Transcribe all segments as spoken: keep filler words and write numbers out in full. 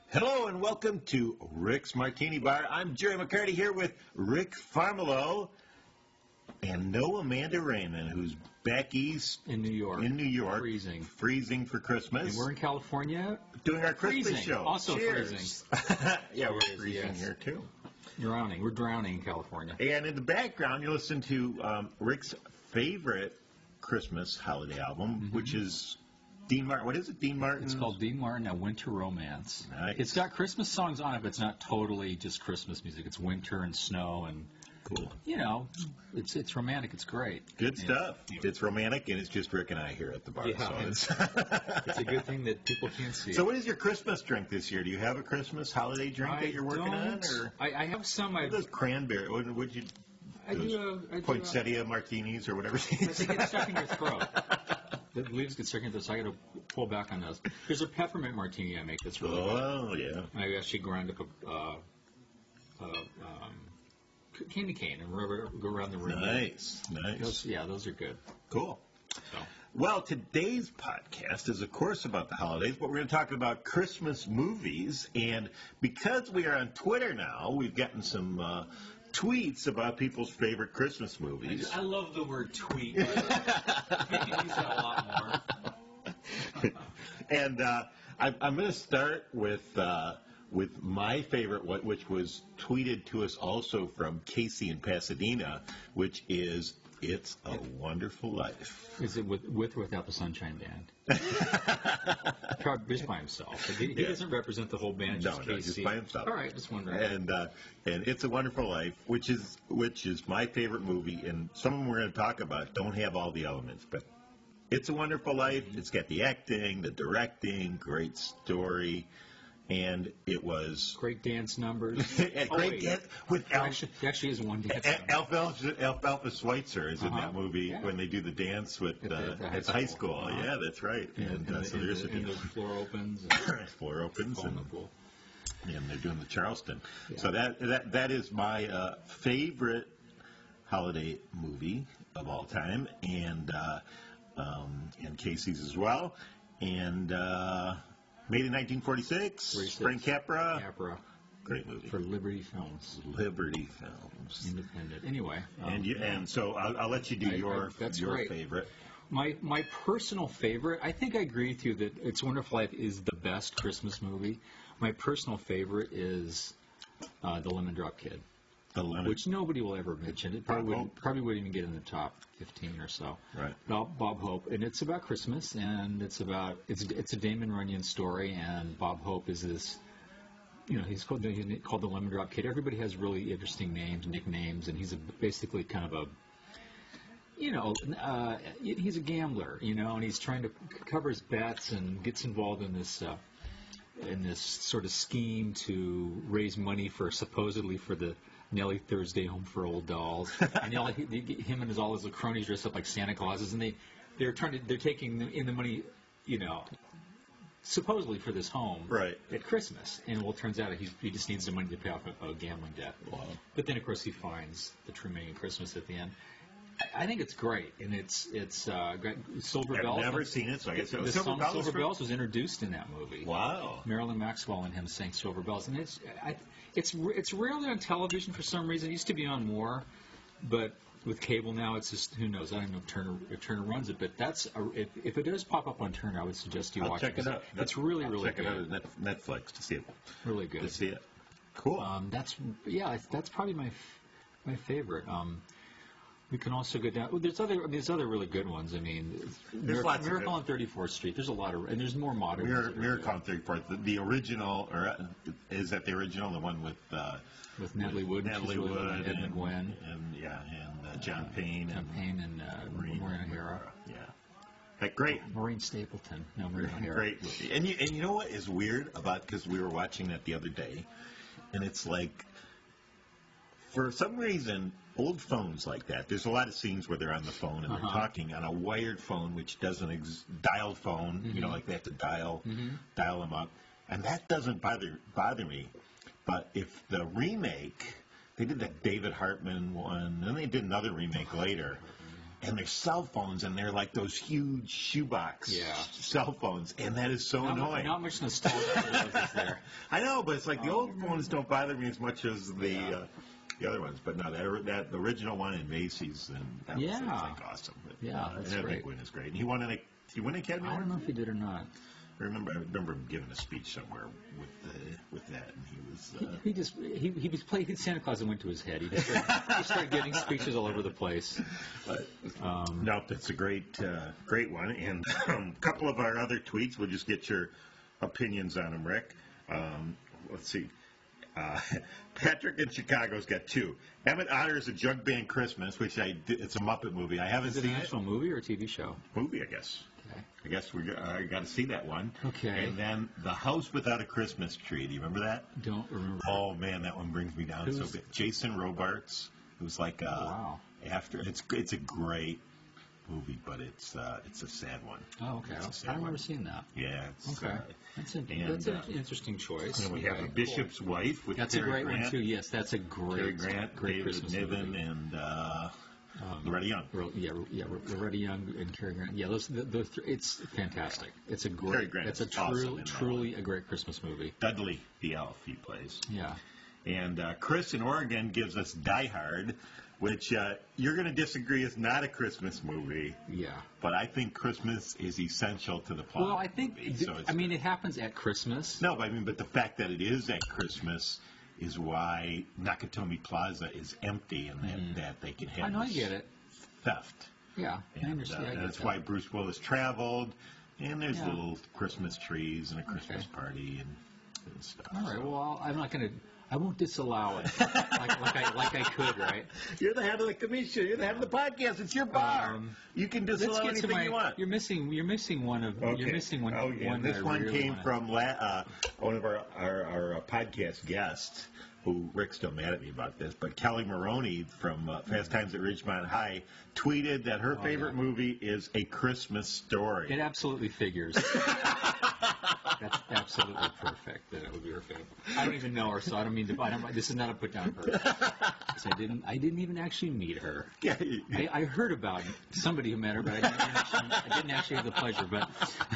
Hello and welcome to Rick's Martini Bar. I'm Jerry McCarty here with Rick Farmelo and no Amanda Raymond, who's back east in New York. In New York, freezing, freezing for Christmas. And we're in California, doing our Christmas freezing. show. Also Cheers. freezing. Yeah, we're Cheers, freezing yes. here too. Drowning. We're drowning in California. And in the background, you listen to um, Rick's favorite Christmas holiday album, Mm-hmm. which is Dean Martin. What is it, Dean Martin? It's called Dean Martin, A Winter Romance. Nice. It's got Christmas songs on it, but it's not totally just Christmas music. It's winter and snow and, Cool. you know, it's it's romantic. It's great. Good Yeah. stuff. It's romantic, and it's just Rick and I here at the bar. Yeah, so it's It's a good thing that people can't see. So what is your Christmas drink this year? Do you have a Christmas holiday drink I that you're working on? don't- Or I, I have some. I, what are those cranberry? What would you? I those do. A, I do a, poinsettia martinis or whatever. They get stuck in your throat. The leaves get stuck in your throat, so I got to pull back on those. There's a peppermint martini I make that's really good. Oh yeah. I actually grind up a uh, uh, um, c- candy cane and rub it, go around the room. Nice, nice, Those, yeah, those are good. cool. So, Well, today's podcast is, of course, about the holidays, but we're going to talk about Christmas movies. And because we are on Twitter now, we've gotten some uh, tweets about people's favorite Christmas movies. I love the word tweet. You can use that a lot more. And uh, I, I'm going to start with uh, with my favorite, what which was tweeted to us also from Casey in Pasadena, which is "It's a Wonderful Life." Is it with, with or without the Sunshine Band? Probably just by himself. He, he Yeah. doesn't represent the whole band. No, just no, Casey. just by himself. All right, just wondering. And uh, and "It's a Wonderful Life," which is which is my favorite movie, and some of them we're going to talk about don't have all the elements, but "It's a Wonderful Life." It's got the acting, the directing, great story, and it was Great dance numbers. a Oh, great wait. dance with There Al. actually, there actually is one dance. number. Alfalfa, Alfalfa Schweitzer is in Uh-huh. that movie Yeah. when they do the dance with At the- uh, at the at high the high school. school. Uh-huh. Yeah, that's right. And, And, and uh, the, so and there's the, a and the floor opens. And floor opens fall in and, the pool. and they're doing the Charleston. Yeah. So that that that is my uh, favorite holiday movie of all time, and uh, um, and Casey's as well. And uh, made in nineteen forty-six. forty-six. Frank Capra. Capra Great movie. for Liberty Films. Liberty Films. Independent. Anyway. um, And you, and so I'll, I'll let you do I- I- your that's your great. favorite. My my personal favorite, I think I agree with you that It's a Wonderful Life is the best Christmas movie. My personal favorite is uh, The Lemon Drop Kid, The lemon. which nobody will ever mention. It probably Bob wouldn't, Hope. probably wouldn't even get in the top fifteen or so. Right. Bob, Bob Hope, and it's about Christmas, and it's about it's it's a Damon Runyon story, and Bob Hope is this. You know, he's called, he's called the Lemon Drop Kid. Everybody has really interesting names, nicknames, and he's a, basically kind of a, you know, uh, he's a gambler, you know, and he's trying to c- cover his bets and gets involved in this, uh, in this sort of scheme to raise money for supposedly for the Nellie Thursday Home for Old Dolls. And you know, he, he, him and his all his cronies dressed up like Santa Clauses, and they they're trying to they're taking in the money, you know, supposedly for this home Right. at Christmas. And well, it turns out he, he just needs the money to pay off a, a gambling debt. Wow. But then, of course, he finds the true meaning of Christmas at the end. I, I think it's great, and it's it's uh, great. Silver I've Bells. never seen it, so I guess it the was song Silver Bells. Silver from- Bells was introduced in that movie. Wow. Marilyn Maxwell and him sang Silver Bells, and it's I, it's re- it's rarely on television for some reason. It used to be on more, but with cable now, it's just who knows. I don't know if Turner if Turner runs it, but that's a, if, if it does pop up on Turner, I would suggest you I'll watch check it it. out. It's really I'll really check good. it out on Net- Netflix to see it. Really To good. see it. Cool. Um, that's yeah, it's- that's probably my f- my favorite. Um, we can also go down. Well, there's other I mean, there's other really good ones. I mean, Miracle, lots of Miracle good- on thirty-fourth Street. There's a lot of and there's more modern. Mir- ones that are Miracle good. on thirty-fourth. The, the original, or uh, is that the original? The one with uh, With Natalie Wood, Natalie she's really Wood, good, Ed and, McGuinn, and yeah, and uh, John Payne, John and Payne, and uh, Maureen O'Hara. Yeah. That great. Maureen Stapleton. No, Maureen O'Hara. Great movie. And you, and you know what is weird about, because we were watching that the other day, and it's like, for some reason, old phones like that, there's a lot of scenes where they're on the phone and Uh-huh. they're talking on a wired phone, which doesn't ex- dialed phone, you know, like they have to dial Mhm. dial them up, and that doesn't bother bother me. But if the remake, they did that David Hartman one, and they did another remake later. and their cell phones, and they're like those huge shoebox Yeah. cell phones, and that is so Not, mu- annoying. not much nostalgia for those is there. I know, but it's like the old phones don't bother me as much as the Yeah. uh, the other ones. But no, that that the original one in Macy's, and that was Yeah. like awesome. But, Yeah, uh, that's and I great. think Win is great. And he won an he won an Academy I Award. don't know if he did or not. I remember I remember him giving a speech somewhere with the, with that, and he was. He, Uh, he just he he was playing Santa Claus and went to his head. He just started, he started giving speeches all over the place. But, Um, no, that's a great, uh, great one. And um, a couple of our other tweets, we'll just get your opinions on them, Rick. Um, let's see. Uh, Patrick in Chicago's got two. Emmett Otter's A Jug Band Christmas, which I did, it's a Muppet movie. I haven't Is it an seen it. actual movie or a T V show? Movie, I guess. Okay. I guess we uh, got to see that one. Okay. And then The House Without a Christmas Tree. Do you remember that? Don't remember. Oh man, that one brings me down so Who's- bad. Jason Robards, who's like uh, Wow. after it's it's a great movie, but it's uh, it's a sad one. Oh, okay. It's a I sad don't remember one. seeing that. Yeah. It's, Okay. Uh, That's, an and, that's an uh, interesting choice. and we have Okay, a cool. Bishop's Wife with That's a Cary great Grant, one too. Yes, that's a Cary great, Grant, great David Christmas Niven, movie. and uh, Um, Loretta Young. Ro- yeah, Ro- yeah, Ro- Loretta Young and Cary Grant. Yeah, those, the, the th- it's fantastic. It's a Cary great. Grant's It's a awesome true, in that truly a great Christmas movie. Dudley the elf he plays. Yeah. And uh, Chris in Oregon gives us Die Hard, which uh, you're going to disagree is not a Christmas movie, Yeah. but I think Christmas is essential to the plot. Well, I think. movie, so it's I mean, it happens at Christmas. No, but I mean, but the fact that it is at Christmas is why Nakatomi Plaza is empty, and that, that they can have I know. I this get it. theft. Yeah, I And, understand. uh, I and get that's that. why Bruce Willis traveled, and there's Yeah. little Christmas trees and a Christmas Okay. party and, and stuff. All right. so. Well, I'm not going to. I won't disallow it like, like I like I could, right? You're the head of the commission. You're the head of the podcast. It's your bar. Um, you can Let's disallow get to anything my. you want. You're missing. You're missing one of. You're missing one. Oh, yeah. one This that I one really came wanna- from la- uh, one of our, our, our uh, podcast guests, who Rick's still mad at me about this, but Kelly Maroney from uh, Fast Times at Ridgemont High tweeted that her Oh, favorite yeah. movie is A Christmas Story. It absolutely figures. That's absolutely perfect. That it would be her favorite. I don't even know her, so I don't mean to. I don't, this is not a put down for her. 'Cause I didn't. I didn't even actually meet her. Yeah, I, I heard about somebody who met her, but I didn't actually, I didn't actually have the pleasure. But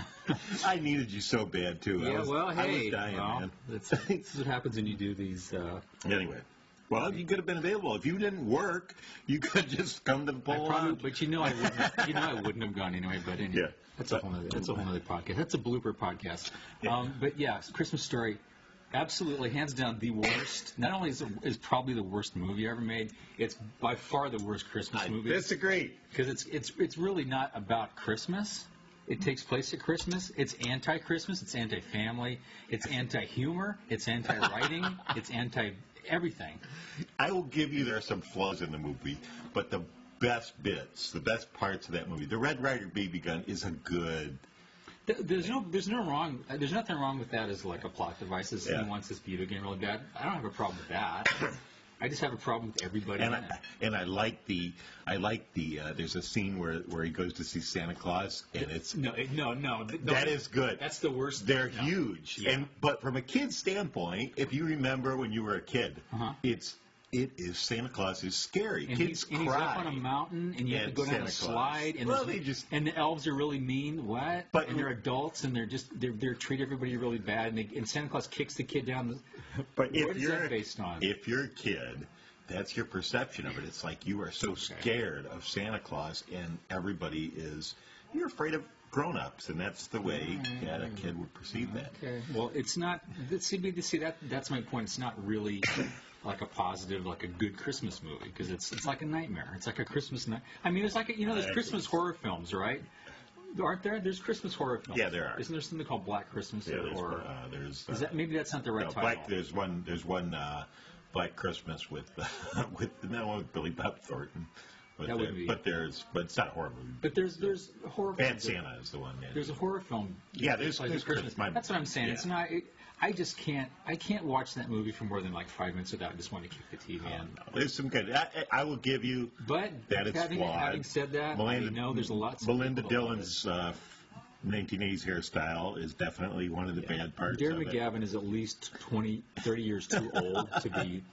I needed you so bad too. I yeah, was, well, I hey, was dying, well, man. that's, this is what happens when you do these. Uh, Anyway, well, you could have been available if you didn't work. You could just come to the I poll probably, lounge. but you know I wouldn't. You know I wouldn't have gone anyway. But anyway, Yeah. that's a whole other. That's a whole other podcast. That's a blooper podcast. Yeah. Um, but yeah, Christmas Story, absolutely, hands down, the worst. Not only is it is probably the worst movie ever made, it's by far the worst Christmas I movie disagree. because it's it's it's really not about Christmas. It takes place at Christmas. It's anti-Christmas. It's anti-family. It's anti-humor. It's anti-writing. It's anti-everything. I will give you there are some flaws in the movie, but the best bits, the best parts of that movie, the Red Ryder B B gun is a good. Th- There's no, there's no wrong, uh, there's nothing wrong with that as like a plot device. As Yeah. He wants this video game really bad. I don't have a problem with that. I just have a problem with everybody And in it. I, and I like the I like the uh, there's a scene where where he goes to see Santa Claus and it's No, it- no, no. th- that no, is good. That's the worst. They're no. huge. Yeah. And but from a kid's standpoint, if you remember when you were a kid, Uh-huh. it's it is Santa Claus is scary. And Kids he's, and he's cry. up on a mountain, and you have to at go down a Santa Claus. slide, and, Well, there's- they just- and the elves are really mean. What? But- and they're adults, and they're just they're, they're treat everybody really bad, and, they, and Santa Claus kicks the kid down. The, But if what is you're that based on? if you're a kid, that's your perception of it. It's like you are so scared of Santa Claus, and everybody is you're afraid of grown-ups, and that's the way that a kid would perceive that. Okay. Well, it's not. See, but see that that's my point. It's not really like a positive, like a good Christmas movie because it's it's like a nightmare. It's like a Christmas night. I mean, it's like a, you know, there's I Christmas think so. horror films, right? Aren't there? There's Christmas horror films. Yeah, there are. Isn't there something called Black Christmas Yeah, or? there's, or uh, there's uh, is that maybe that's not the right no, title? Black. There's one. There's one uh, Black Christmas with with no with Billy Bob Thornton. But, That would there- be- but there's but it's not a horror movie. But there's there's a horror. Bad films that- Santa is the one. That, There's a horror film. Yeah, there's- like there's Christmas. Christmas. My- That's what I'm saying. It's yeah. not. It, I just can't. I can't watch that movie for more than like five minutes without just wanting to kick the T V in. there's some good. I, I I will give you But that it's having, flawed. having said that, Melinda, I know there's a lot. Melinda Dillon's uh, nineteen eighties hairstyle is definitely one of the bad parts Darren of it. McGavin is at least twenty, thirty years too old to be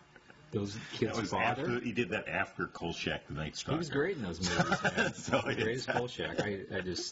those That kids was father. after he did that after Kolchak, the Night Stalker. He was great in those movies. Man. So the greatest it's- Kolchak. I, I just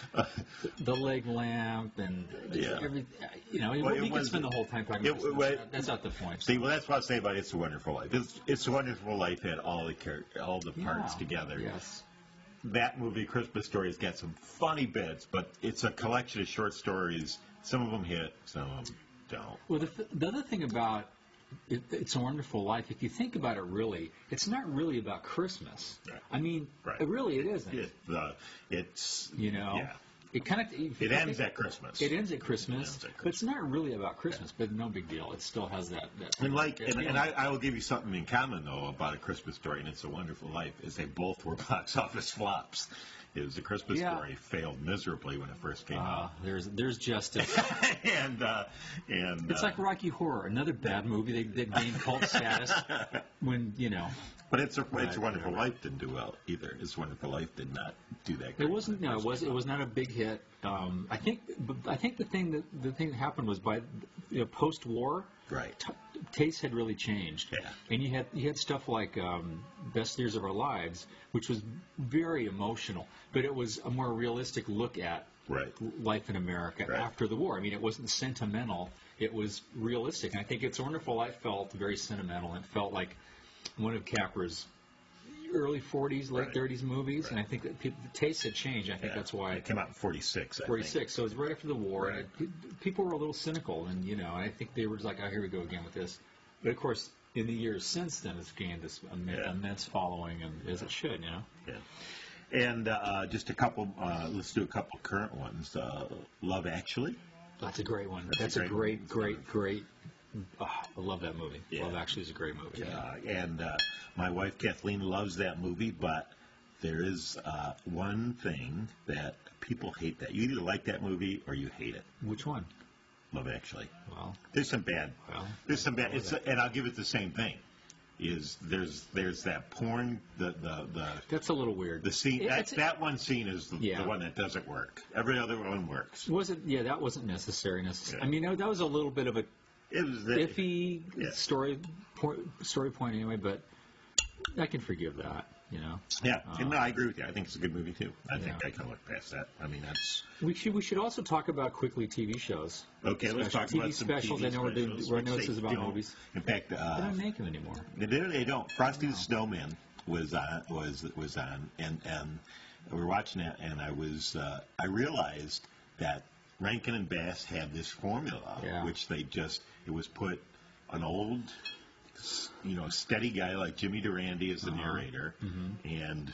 the leg lamp and just Yeah. every, you know, Well, we it can was- spend the whole time talking it- about this. well, That's not the point. See, well, that's what I say about It's a Wonderful Life. It's, it's a Wonderful Life had all the char- all the parts Yeah. together. Yes. That movie, Christmas Story, has got some funny bits, but it's a collection of short stories. Some of them hit, some of them don't. Well, the, th- the other thing about it, It's a Wonderful Life, if you think about it really, it's not really about Christmas. Right. I mean, Right. it really it isn't. It, uh, it's You know, yeah. it kind of It ends at Christmas. It ends at Christmas, ends at but it's not really about Christmas. But no big deal. It still has that. that And like, and, feeling. and I, I will give you something in common though about A Christmas Story and It's a Wonderful Life is they both were box office flops. It was A Christmas Yeah. Story failed miserably when it first came Uh, out, there's there's justice. and uh, and It's uh, like Rocky Horror, another bad movie that, that gained cult status when you know but it's a It's a Right. Wonderful Life didn't do well either. It's a Wonderful Life did not do that. Great it wasn't. when No, it first was. came It out. was not a big hit. Um, I think. But I think the thing that the thing that happened was by you know, post-war, Right. t- tastes had really changed. Yeah. And you had you had stuff like um, Best Years of Our Lives, which was very emotional, but it was a more realistic look at Right. life in America Right. after the war. I mean, it wasn't sentimental; it was realistic. And I think It's a Wonderful Life felt very sentimental. It felt like one of Capra's early forties, late Right. thirties movies. And I Right. think that people, the taste had changed. I think Yeah. that's why It came out in forty-six. I think. forty-six. So it was right after the war, Right. and it, people were a little cynical, and you know, I think they were just like, "Oh, here we go again with this." But of course, in the years since then, it's gained this immense, Yeah. immense following, and as it should, you know. Yeah. And uh, just a couple. Uh, let's do a couple current ones. Uh, Love Actually. That's a great one. That's a That's, a great great, one. great, great. ah, I love that movie. Yeah. Love Actually is a great movie. Uh, and uh, my wife Kathleen loves that movie, but there is uh, one thing that people hate. That you either like that movie or you hate it. Which one? Love Actually. Well, There's some bad. well. There's some bad. It's, and I'll give it the same thing. Is there's there's that porn the the the, That's a little weird. the scene It- that, it's- that one scene is the, Yeah. the one that doesn't work. Every other one works. wasn't yeah, that wasn't necessary. Necessary. Yeah. I mean, no, that was a little bit of a It was the, iffy Yeah. story point, story point anyway, but I can forgive that. You know. Yeah, Uh, no, I agree with you. I think it's a good movie too. I think Yeah. I can look past that. I mean, that's We should we should also talk about quickly T V shows. okay. Let's Special- talk T V about some specials. T V I know we're doing- specials, I know which this is they about don't- movies. In fact, They uh, don't make them anymore. they do. They don't. Frosty the Snowman was on. Was was on, and and we were watching that, and I was. Uh, I realized that Rankin and Bass had this formula, Yeah. which they just. It was put an old, you know, steady guy like Jimmy Durante as the Uh-huh. narrator, and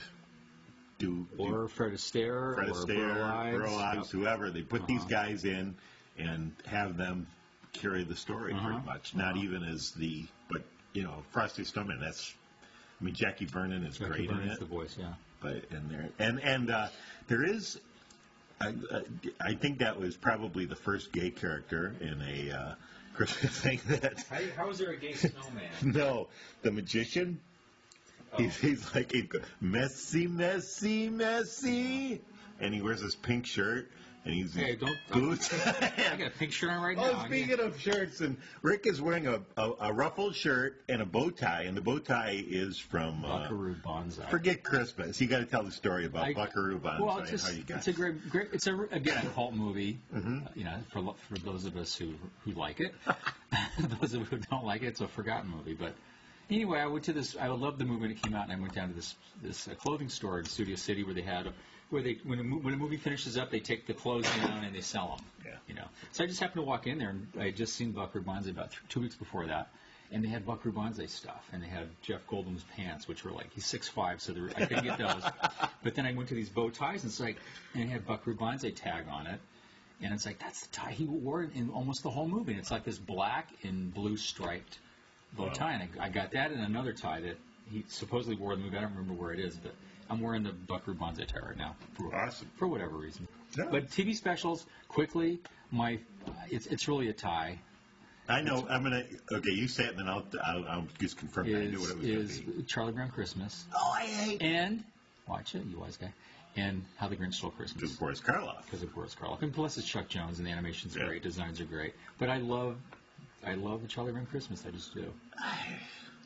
do, do Or Fred Astaire, Fred or Astaire, Burl Ives. Burl Ives, Yep. whoever. They put these Uh-huh. guys in and have them carry the story Uh-huh. pretty much. Not Uh-huh. even as the, but you know, Frosty Snowman. That's, I mean, Jackie Vernon is Jackie great in Vernon's it. the voice, yeah. But in there, and and uh, there is, I, I- I think that was probably the first gay character in a uh, Christmas thing that. How, how is there a gay snowman? No, the magician. He's, he's like a messy, messy, messy, and he wears this pink shirt, and he's Hey, don't- boots. I got a pink shirt on right now. Oh, speaking of shirts, and Rick is wearing a, a, a ruffled shirt and a bow tie, and the bow tie is from uh, Buckaroo Banzai. Forget Christmas. You got to tell the story about I- Buckaroo Banzai Well, it's, and just, how you got. it's a great, great. It's a again a cult movie. Mhm. uh, you know, for lo- for those of us who who like it, those of who don't like it, it's a forgotten movie. But anyway, I went to this. I loved the movie when it came out, and I went down to this this uh, clothing store in Studio City where they had where they when a, mo- when a movie finishes up, they take the clothes down and they sell them. Yeah. You know. So I just happened to walk in there, and I had just seen Buckaroo Banzai about th- two weeks before that. And they had Buckaroo Banzai stuff, and they had Jeff Goldblum's pants, which were like he's six five, so there, I couldn't get those. But then I went to these bow ties, and it's like, and it had Buckaroo Banzai tag on it, and it's like that's the tie he wore in almost the whole movie. And it's like this black and blue striped bow Wow. tie, and I, I got that and another tie that he supposedly wore in the movie. I don't remember where it is, but I'm wearing the Buckaroo Banzai tie right now for, Awesome. for whatever reason. Yeah. But T V specials, quickly, my it's it's really a tie. I know. I'm gonna. Okay, you say it, and then I'll. I'll, I'll just confirm that I knew Is what it was is going to be. Charlie Brown Christmas. Oh, I hate. And watch it, you wise guy. And How the Grinch Stole Christmas. Because Boris Karloff. Because of Boris Karloff. And plus it's Chuck Jones, and the animation's Yeah. great, designs are great. But I love, I love the Charlie Brown Christmas. I just do.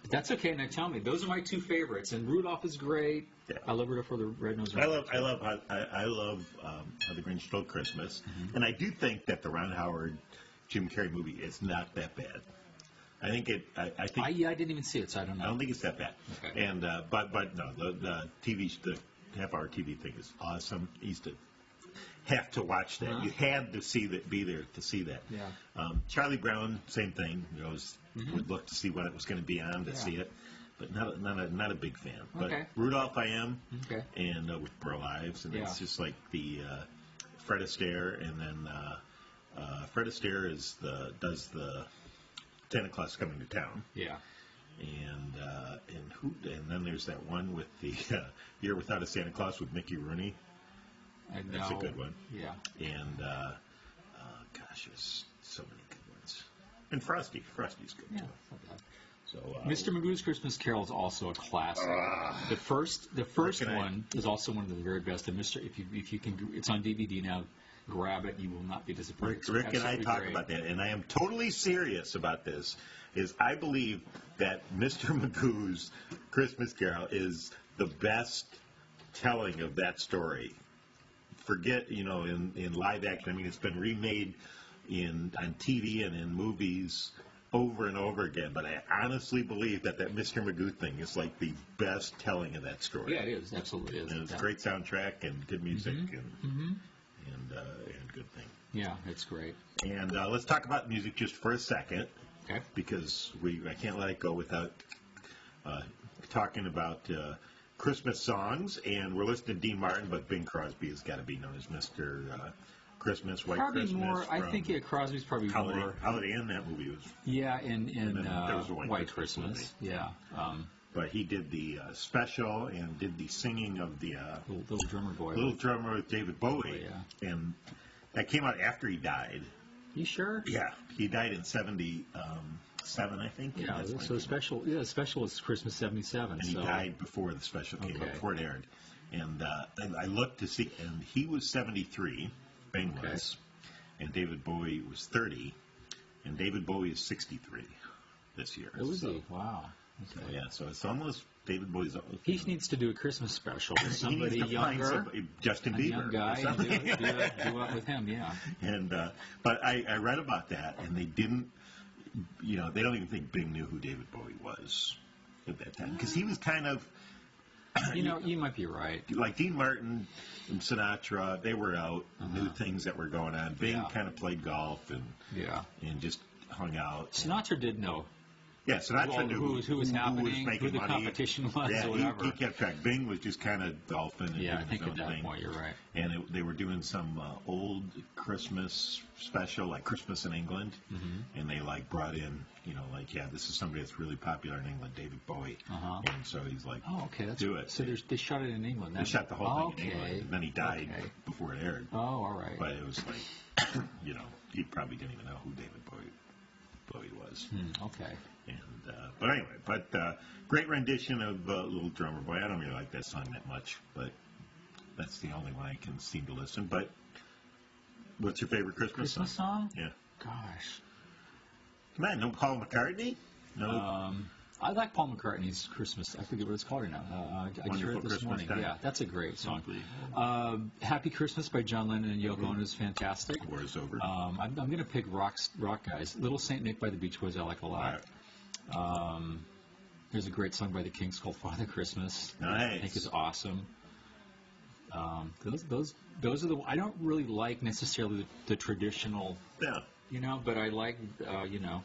That's okay. Now tell me, those are my two favorites, and Rudolph is great. Yeah. I love Rudolph for the Red-Nosed I Reindeer. love, I love, how, I, I love um, How the Grinch Stole Christmas, Mm-hmm. and I do think that the Ron Howard, Jim Carrey movie is not that bad. I think it. I, I think. I, yeah, I didn't even see it, so I don't know. I don't think it's that bad. Okay. And uh, but but no, the, the T V, sh- the half-hour T V thing is awesome. You used to have to watch that. Uh-huh. You had to see that, be there to see that. Yeah. Um, Charlie Brown, same thing. You know, was, would look to see what it was going to be on to Yeah. see it, but not a, not a, not a big fan. But Okay. Rudolph, I am, Okay. and uh, with Burl Ives, and Yeah. it's just like the uh, Fred Astaire, and then uh, uh, Fred Astaire is the does the Santa Claus Coming to Town. Yeah. And uh, and who and then there's that one with the uh, Year Without a Santa Claus with Mickey Rooney, I That's a know. good one. Yeah. and uh, uh, gosh, there's so many good ones. And Frosty, Frosty's good Yeah. too. it's not bad. So uh, Mister Magoo's Christmas Carol is also a classic. Ah. the first, the first can I- one is also one of the very best. And Mister If you if you can, it's on D V D now. Grab it; you will not be disappointed. Rick, It's Rick and I absolutely talk great. about that, and I am totally serious about this. Is I believe that Mister Magoo's Christmas Carol is the best telling of that story. Forget, you know, in, in live action. I mean, it's been remade in on T V and in movies over and over again. But I honestly believe that that Mister Magoo thing is like the best telling of that story. Yeah, it is absolutely is. And it's Yeah. great soundtrack and good music and Mm-hmm. and uh, and good thing. Yeah, it's great. And uh, let's talk about music just for a second, Okay. because we I can't let it go without uh, talking about uh, Christmas songs. And we're listening to Dean Martin, but Bing Crosby has got to be known as Mister Uh, Christmas, White Probably Christmas. more. I from think yeah, Crosby's probably Holiday, more. Holiday Inn, that movie was. Yeah, in in And then uh, there was a White White Christmas Christmas. Yeah. Um, But he did the uh, special and did the singing of the uh, little, little drummer boy. Little Drummer with David Bowie. Yeah. And that came out after he died. You sure? Yeah, he died in seventy-seven, I think. Yeah. That's when So it came special. Yeah, special is Christmas seventy-seven. and he so. died before the special came Okay. out, before it aired. And, uh, and I looked to see, and he was seventy-three, Bing Okay. was, and David Bowie was thirty, and David Bowie is sixty-three this year. Oh, is so, he? Wow. so, Okay. yeah, so it's almost David Bowie's. He needs to do a Christmas special with he somebody needs to find younger, somebody, Justin a Bieber, young or guy, and do, something. do, it, do it with him. Yeah. And uh, but I, I read about that, and they didn't. You know, they don't even think Bing knew who David Bowie was at that time, because he was kind of You know, you might be right. like Dean Martin and Sinatra. They were out, knew things that were going on. Bing Uh-huh. Yeah. kind of played golf and Yeah. and just hung out. Sinatra did know Yeah, Sinatra well, knew who was- who was happening, who making the money. competition was, Yeah, or he, whatever. he kept track. Bing was just kind of golfing and Yeah, I doing think his at own that thing. point you're right. And it, they were doing some uh, old Christmas special, like Christmas in England, Mm-hmm. and they like brought in, you know, like yeah, this is somebody that's really popular in England, David Bowie, Uh-huh. and so he's like, Oh, okay. That's do it. So there's, they shot it in England. They That- shot the whole thing in okay. England, and then he died Okay. before it aired. Oh, all right. But it was like, you know, he probably didn't even know who David Bowie Bowie was. Hmm, okay. And uh, but anyway, but uh, great rendition of uh, Little Drummer Boy. I don't really like that song that much, but that's the only one I can seem to listen. But what's your favorite Christmas, Christmas song? song? Yeah, Gosh. come on, no Paul McCartney, no. Um, I like Paul McCartney's Christmas. I forget what it's called right now. Uh, I, I just Wonderful heard it this Christmas morning. Time. Yeah, that's a great song. Simply. Uh, Happy Christmas by John Lennon and Yoko Ono is fantastic. War is over. Um, I'm, I'm going to pick rock, rock guys. Little Saint Nick by the Beach Boys I like a lot. Um, there's a great song by the Kings called Father Christmas. that I Nice. think is awesome. Um, those, those, those are the. I don't really like necessarily the, the traditional, Yeah. you know, but I like, uh, you know,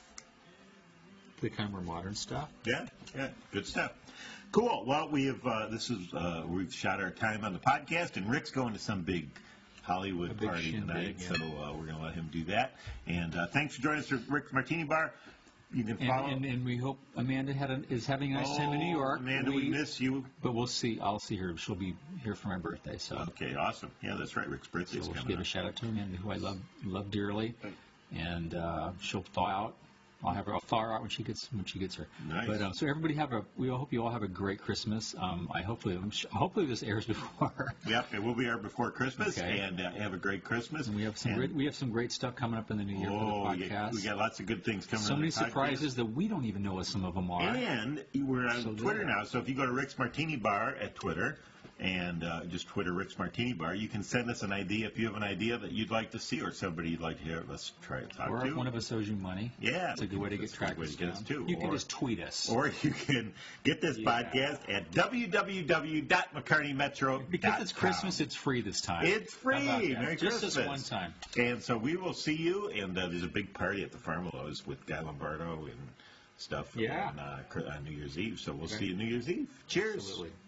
the kind of more modern stuff. Yeah, yeah, good stuff. Cool. Well, we have uh, this is uh, we've shot our time on the podcast, and Rick's going to some big Hollywood A big party shindig, tonight, yeah. so uh, we're going to let him do that. And uh, thanks for joining us at Rick's Martini Bar. You can And, follow. and, and we hope Amanda had a, is having a nice time in New Oh, York. Amanda, we, miss you. But we'll see. I'll see her. She'll be here for my birthday, so. Okay, awesome. Yeah, that's right. Rick's birthday So is we'll coming give up. a shout out to Amanda, who I love love dearly, and uh, she'll thaw out I'll have her. I'll thaw her out when she gets when she gets her. Nice. But um, so everybody have a. We all hope you all have a great Christmas. Um, I hopefully I'm sh- hopefully this airs before. Yep, it will be our before Christmas, Okay. and uh, have a great Christmas. And we have some And- great, we have some great stuff coming up in the new year oh, for we the got, podcast. we got lots of good things coming. so on many the podcast. surprises that we don't even know what some of them are. And we're on So Twitter there. now. So if you go to Rick's Martini Bar at Twitter and uh, just Twitter Rick's Martini Bar, you can send us an idea if you have an idea that you'd like to see or somebody you'd like to hear. Let's try to talk Or to. if one of us owes you money. Yeah, It's a good way to get that's a good tracked way to get us down. too. You can Or- just tweet us. Or you can get this Yeah. podcast at w w w dot mccartney metro dot com. because it's Christmas, it's free this time. It's free. How about that? Merry Just Christmas. this one time. And so we will see you, and uh, there's a big party at the Farmalos with Guy Lombardo and stuff Yeah. on, uh, Cr- on New Year's Eve. So we'll Okay. see you New Year's Eve. Cheers. Absolutely.